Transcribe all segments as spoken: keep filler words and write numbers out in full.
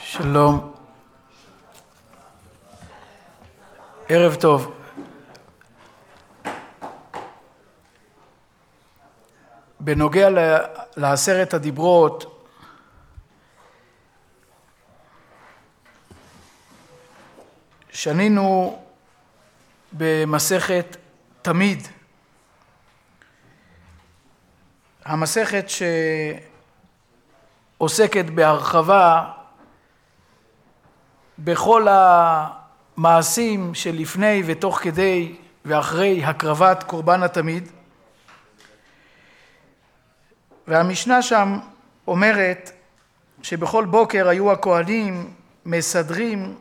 שלום, ערב טוב. בנוגע לעשרת הדיברות, שנינו במסכת תמיד, המסכת שעוסקת בהרחבה בכל המעשים שלפני ותוך כדי ואחרי הקרבת קורבן התמיד, והמשנה שם אומרת שבכל בוקר היו הכהנים מסדרים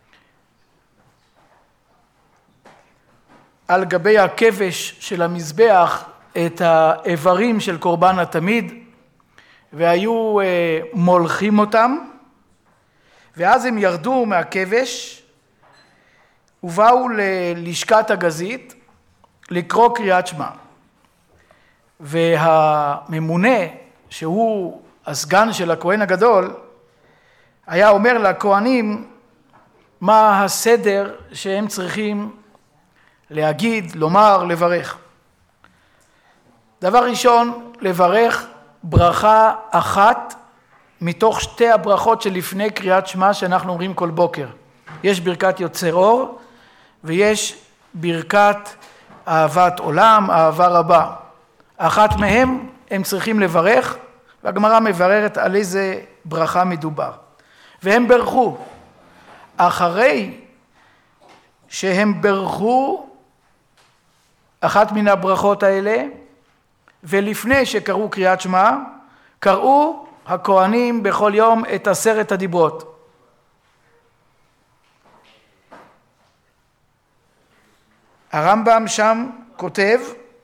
על גבי הכבש של המזבח את האיברים של קורבן התמיד, והיו מולכים אותם, ואז הם ירדו מהכבש ובאו ללשכת הגזית לקרוא קריאת שמע. והממונה, שהוא הסגן של הכהן הגדול, היה אומר לכהנים מה הסדר שהם צריכים להגיד, לומר, לברך. דבר ראשון, לברך ברכה אחת מתוך שתי הברכות שלפני קריאת שמע שאנחנו אומרים כל בוקר. יש ברכת יוצר אור ויש ברכת אהבת עולם, אהבה רבה. אחת מהם הם צריכים לברך, והגמרא מבררת על איזה ברכה מדובר. והם ברכו. אחרי שהם ברכו אחת מן הברכות האלה, ולפני שקראו קריאת שמע, קראו הכהנים בכל יום את עשרת הדיברות. הרמב"ם שם כותב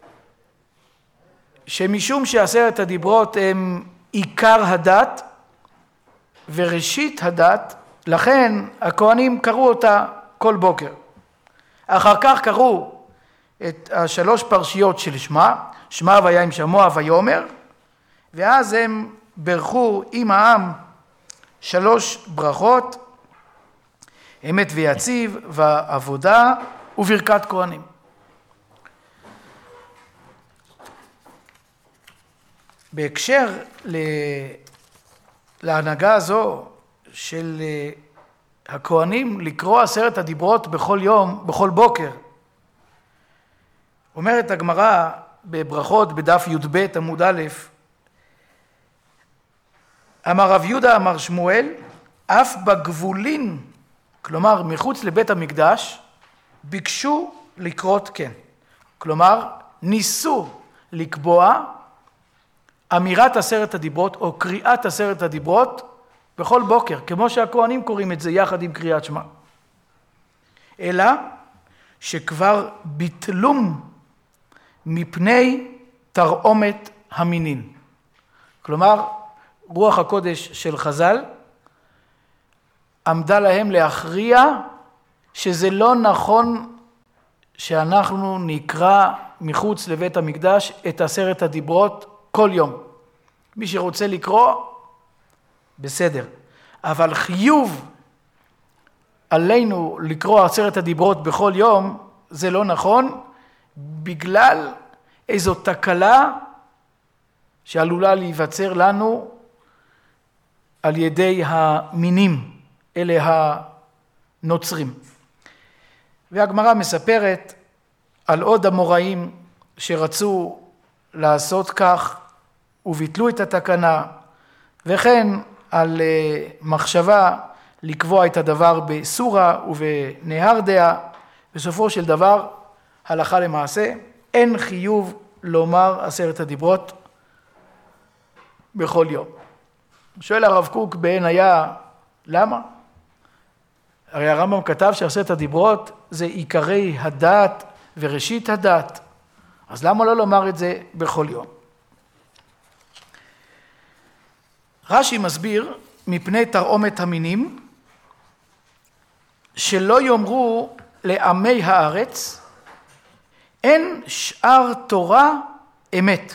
שמשום שעשרת הדיברות הם עיקר הדת וראשית הדת, לכן הכהנים קראו אותה כל בוקר. אחר כך קראו את השלוש פרשיות של שמע, שמע והיה עם שמוע ויאמר, ואז הם ברכו עם העם שלוש ברכות, אמת ויציב ועבודה וברכת כהנים. בהקשר להנהגה הזו של הכהנים לקרוא עשרת הדיברות בכל יום, בכל בוקר, אומרת הגמרא בברכות בדף י"ב עמוד א', אמר רב יהודה אמר שמואל, אף בגבולין, כלומר מחוץ לבית המקדש, ביקשו לקרות כן. כלומר, ניסו לקבוע אמירת עשרת הדיברות או קריאת עשרת הדיברות בכל בוקר, כמו שהכהנים קוראים את זה יחד עם קריאת שמע. אלא שכבר ביטלום מפני תרעומת המינין. כלומר, רוח הקודש של חז"ל עמדה להם להכריע שזה לא נכון שאנחנו נקרא מחוץ לבית המקדש את עשרת הדיברות כל יום. מי שרוצה לקרוא, בסדר. אבל חיוב עלינו לקרוא עשרת הדיברות בכל יום, זה לא נכון, בגלל איזו תקלה שעלולה להיווצר לנו על ידי המינים, אלה הנוצרים. והגמרא מספרת על עוד המוראים שרצו לעשות כך וביטלו את התקנה, וכן על מחשבה לקבוע את הדבר בסורה ובנהר דעה. בסופו של דבר, הלכה למעשה, אין חיוב לומר עשרת הדיברות בכל יום. שואל הרב קוק בעין היה, למה? הרי הרמב"ם כתב שעשרת הדיברות זה עיקרי הדת וראשית הדת, אז למה לא לומר את זה בכל יום? רש"י מסביר מפני תרעומת המינים, שלא יאמרו לעמי הארץ, אין שאר תורה אמת.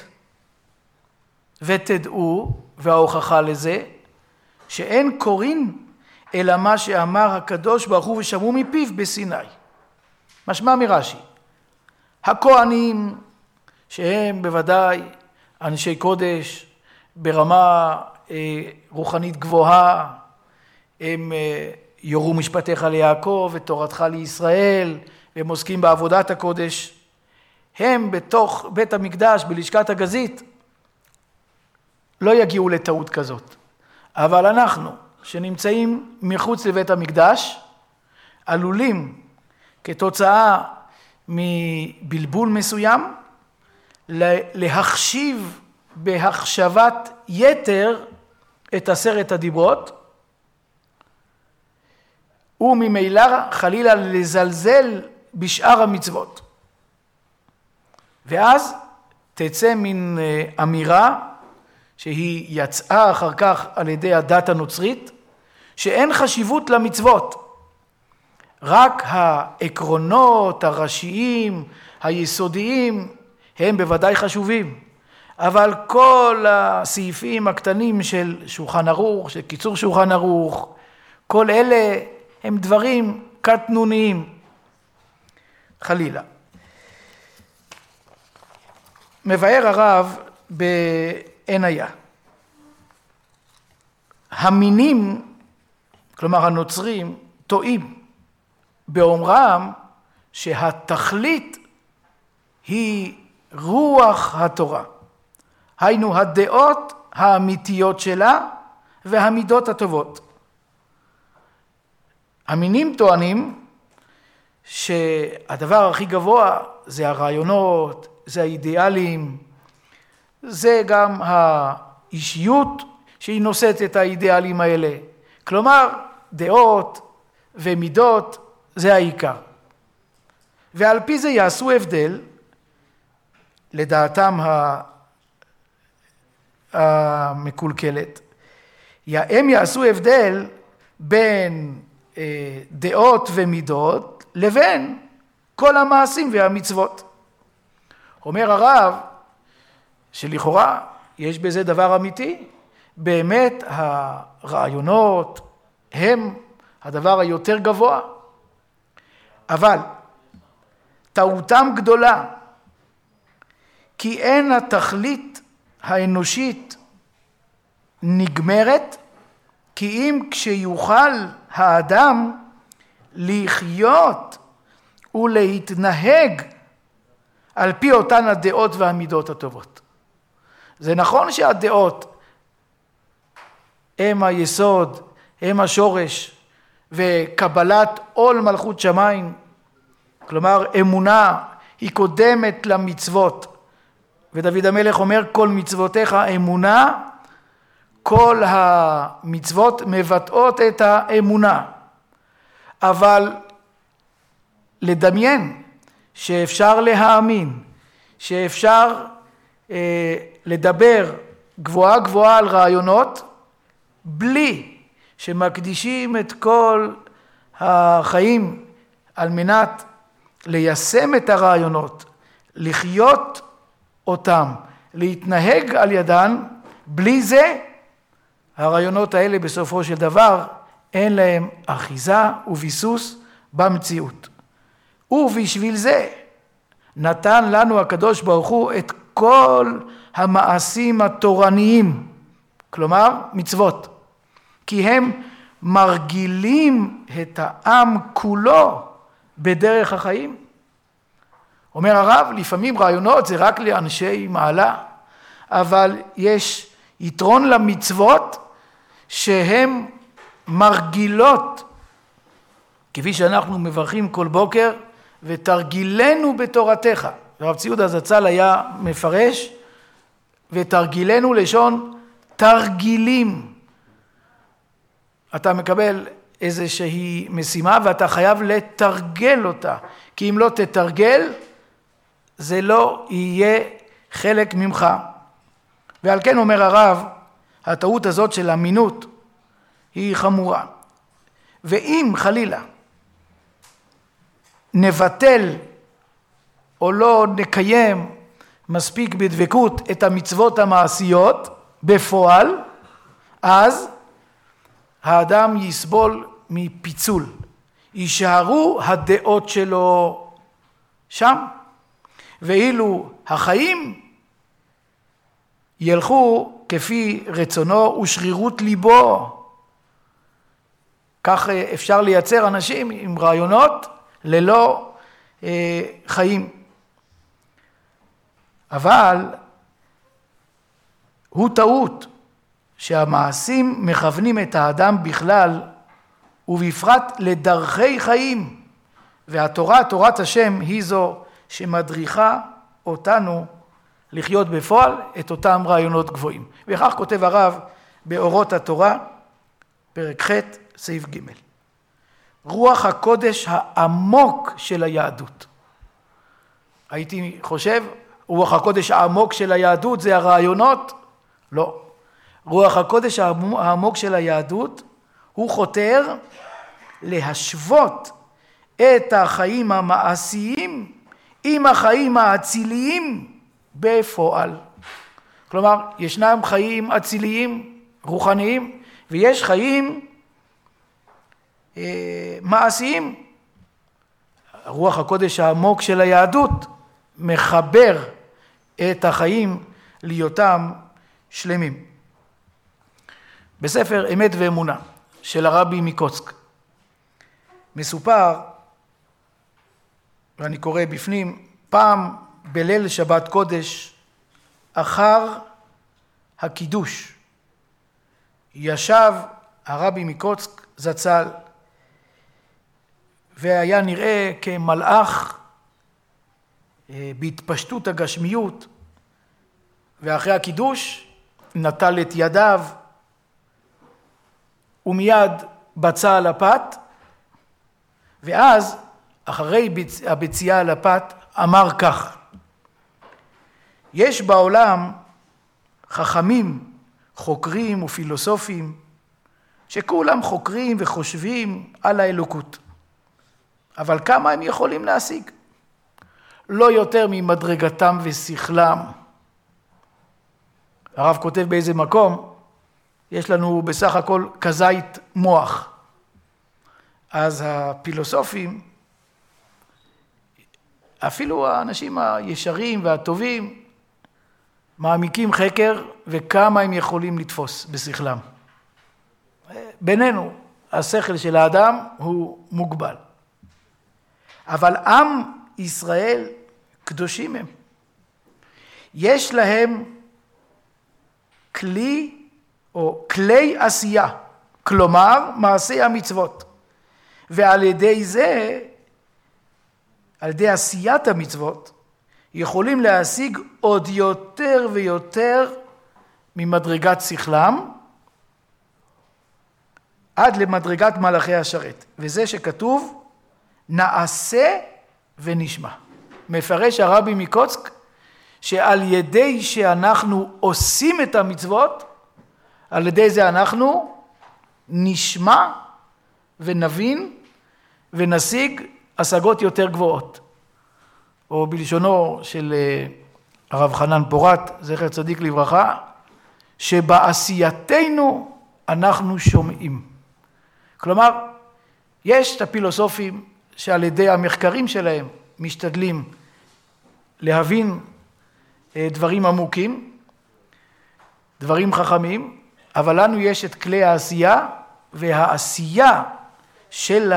ותדעו, וההוכחה לזה, שאין קוראים אלא מה שאמר הקדוש ברוך הוא ושמעו מפיו בסיני. משמע מרש"י, הכהנים שהם בוודאי אנשי קודש ברמה אה, רוחנית גבוהה, הם אה, יורו משפטיך ליעקב ותורתך לישראל, והם עוסקים בעבודת הקודש, הם בתוך בית המקדש, בלשכת הגזית, לא יגיעו לטעות כזאת. אבל אנחנו, שנמצאים מחוץ לבית המקדש, עלולים כתוצאה מבלבול מסוים, להחשיב בהחשבת יתר את עשרת הדיברות, וממילא חלילה לזלזל בשאר המצוות. ואז תצא מן אמירה שהיא יצאה אחר כך על ידי הדת הנוצרית, שאין חשיבות למצוות. רק העקרונות הראשיים, היסודיים, הם בוודאי חשובים. אבל כל הסעיפים הקטנים של שולחן ערוך, של קיצור שולחן ערוך, כל אלה הם דברים קטנוניים. חלילה. מבאר הרב בעין היה. המינים, כלומר הנוצרים, טועים באומרם שהתכלית היא רוח התורה. היינו הדעות האמיתיות שלה והמידות הטובות. המינים טוענים שהדבר הכי גבוה זה הרעיונות, זה האידיאלים, זה גם האישיות שהיא נושאת את האידיאלים האלה. כלומר, דעות ומידות זה העיקר. ועל פי זה יעשו הבדל, לדעתם המקולקלת, הם יעשו הבדל בין דעות ומידות לבין כל המעשים והמצוות. אומר הרב שלכאורה יש בזה דבר אמיתי, באמת הרעיונות הם הדבר היותר גבוה, אבל טעותם גדולה, כי אין התכלית האנושית נגמרת, כי אם כשיוכל האדם לחיות ולהתנהג על פי אותן הדעות והמידות הטובות. זה נכון שהדעות הם היסוד, הם השורש, וקבלת עול מלכות שמיים, כלומר אמונה היא קודמת למצוות, ודוד המלך אומר כל מצוותיך אמונה, כל המצוות מבטאות את האמונה. אבל לדמיין שאפשר להאמין, שאפשר אה, לדבר גבוהה גבוהה על רעיונות, בלי שמקדישים את כל החיים על מנת ליישם את הרעיונות, לחיות אותם, להתנהג על ידן, בלי זה הרעיונות האלה בסופו של דבר אין להם אחיזה וביסוס במציאות. ובשביל זה נתן לנו הקדוש ברוך הוא את כל המעשים התורניים, כלומר מצוות, כי הם מרגילים את העם כולו בדרך החיים. אומר הרב, לפעמים רעיונות זה רק לאנשי מעלה, אבל יש יתרון למצוות שהן מרגילות, כפי שאנחנו מברכים כל בוקר, ותרגילנו בתורתך. הרב ציודה זצ"ל היה מפרש, ותרגילנו לשון תרגילים. אתה מקבל איזושהי משימה ואתה חייב לתרגל אותה, כי אם לא תתרגל, זה לא יהיה חלק ממך. ועל כן אומר הרב, הטעות הזאת של אמינות היא חמורה. ואם חלילה נבטל או לא נקיים מספיק בדבקות את המצוות המעשיות בפועל, אז האדם יסבול מפיצול. יישארו הדעות שלו שם, ואילו החיים ילכו כפי רצונו ושרירות ליבו. כך אפשר לייצר אנשים עם רעיונות ללא אה, חיים. אבל הוא טעות שהמעשים מכוונים את האדם בכלל ובפרט לדרכי חיים, והתורה, תורת השם, היא זו שמדריכה אותנו לחיות בפועל את אותם רעיונות גבוהים. וכך כותב הרב באורות התורה, פרק ח' סעיף ג'. רוח הקודש העמוק של היהדות. הייתי חושב, רוח הקודש העמוק של היהדות זה הרעיונות? לא. רוח הקודש העמוק של היהדות הוא חותר להשוות את החיים המעשיים עם החיים האציליים בפועל. כלומר, ישנם חיים אציליים, רוחניים, ויש חיים אה, מעשיים. רוח הקודש העמוק של היהדות מחבר את החיים להיותם שלמים. בספר אמת ואמונה של הרבי מקוצק מסופר, ואני קורא בפנים, פעם בליל שבת קודש אחר הקידוש ישב הרבי מקוצק זצ"ל והיה נראה כמלאך בהתפשטות הגשמיות, ואחרי הקידוש נטל את ידיו ומיד בצע על הפת, ואז אחרי הבציעה על הפת אמר כך: יש בעולם חכמים, חוקרים ופילוסופים שכולם חוקרים וחושבים על האלוקות, אבל כמה הם יכולים להשיג? לא יותר ממדרגתם ושכלם. הרב כותב באיזה מקום, יש לנו בסך הכל כזית מוח. אז הפילוסופים, אפילו האנשים הישרים והטובים, מעמיקים חקר וכמה הם יכולים לתפוס בשכלם. בינינו, השכל של האדם הוא מוגבל. אבל עם ישראל קדושים הם. יש להם כלי או כלי עשייה, כלומר מעשי המצוות. ועל ידי זה, על ידי עשיית המצוות, יכולים להשיג עוד יותר ויותר ממדרגת שכלם, עד למדרגת מלאכי השרת. וזה שכתוב, נעשה ונשמע. מפרש הרבי מקוצק, שעל ידי שאנחנו עושים את המצוות, על ידי זה אנחנו נשמע ונבין ונשיג השגות יותר גבוהות. או בלשונו של הרב חנן פורת, זכר צדיק לברכה, שבעשייתנו אנחנו שומעים. כלומר, יש את הפילוסופים שעל ידי המחקרים שלהם משתדלים להבין דברים עמוקים, דברים חכמים, אבל לנו יש את כלי העשייה, והעשייה של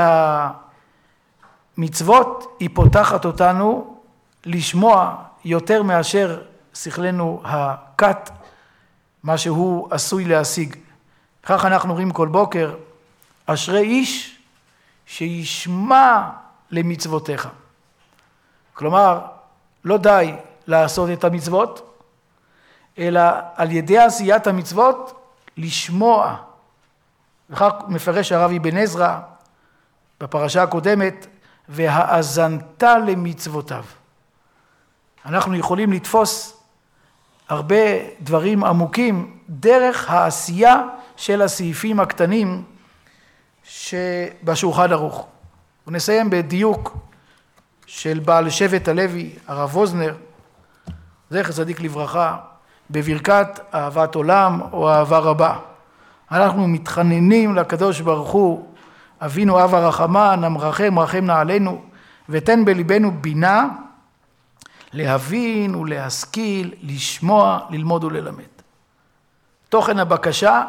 המצוות היא פותחת אותנו לשמוע יותר מאשר שכלנו הקט, מה שהוא עשוי להשיג. כך אנחנו רואים כל בוקר, אשרי איש שישמע למצוותיך. כלומר, לא די לעשות את המצוות, אלא על ידי עשיית המצוות לשמוע. וכך מפרש הרב אבן עזרא בפרשה הקודמת, והאזנת למצוותיו. אנחנו יכולים לתפוס הרבה דברים עמוקים דרך העשייה של הסעיפים הקטנים שבשולחן ערוך. ונסיים בדיוק של בעל שבט הלוי, הרב ווזנר, זכר צדיק לברכה, בברכת אהבת עולם או אהבה רבה. אנחנו מתחננים לקדוש ברוך הוא, אבינו אב הרחמן, המרחם רחם נא עלינו, ותן בליבנו בינה, להבין ולהשכיל, לשמוע, ללמוד וללמד. תוכן הבקשה,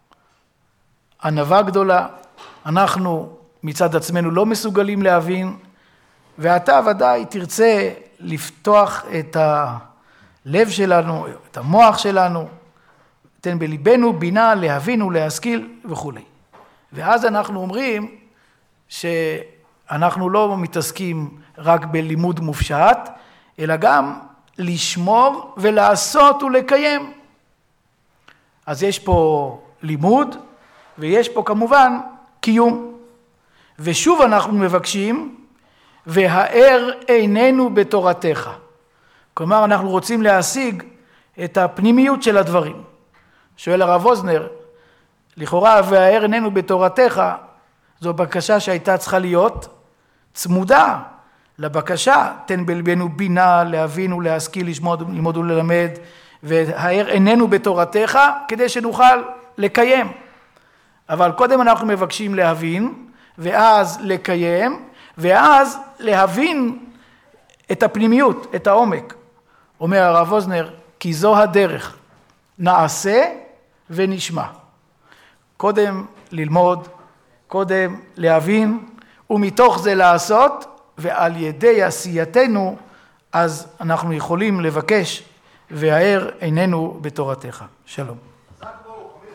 ענווה גדולה, אנחנו מצד עצמנו לא מסוגלים להבין, ואתה ודאי תרצה לפתוח את הלב שלנו, את המוח שלנו, תן בליבנו בינה, להבין ולהשכיל וכו'. ואז אנחנו אומרים שאנחנו לא מתעסקים רק בלימוד מופשט, אלא גם לשמור ולעשות ולקיים. אז יש פה לימוד, ויש פה כמובן קיום. ושוב אנחנו מבקשים, והאר עינינו בתורתך. כלומר, אנחנו רוצים להשיג את הפנימיות של הדברים. שואל הרב אוזנר, לכאורה, והאר עינינו בתורתך, זו בקשה שהייתה צריכה להיות צמודה לבקשה, תן בלבנו בינה, להבין ולהשכיל, ללמוד וללמד, והאר עינינו בתורתך, כדי שנוכל לקיים. אבל קודם אנחנו מבקשים להבין, ואז לקיים, ואז להבין את הפנימיות, את העומק. אומר הרב אוזנר, כי זו הדרך, נעשה ונשמע. קודם ללמוד, קודם להבין, ומתוך זה לעשות, ועל ידי עשייתנו, אז אנחנו יכולים לבקש, והאר עינינו בתורתך. שלום.